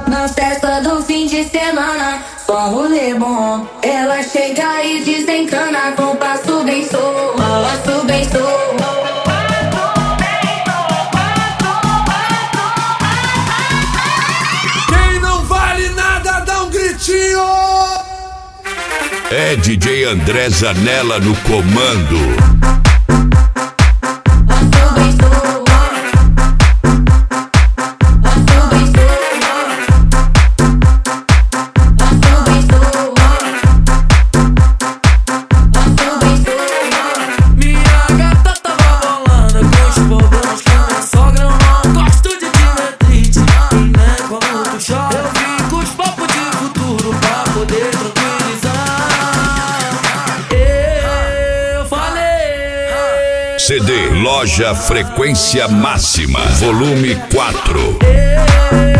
na festa do fim de semana. Só rolê bom, ela chega e desencana com passo bem solto, passo bem solto. Quem não vale nada dá um gritinho. É DJ André Zanella no comando. CD Loja Frequência Máxima, volume 4.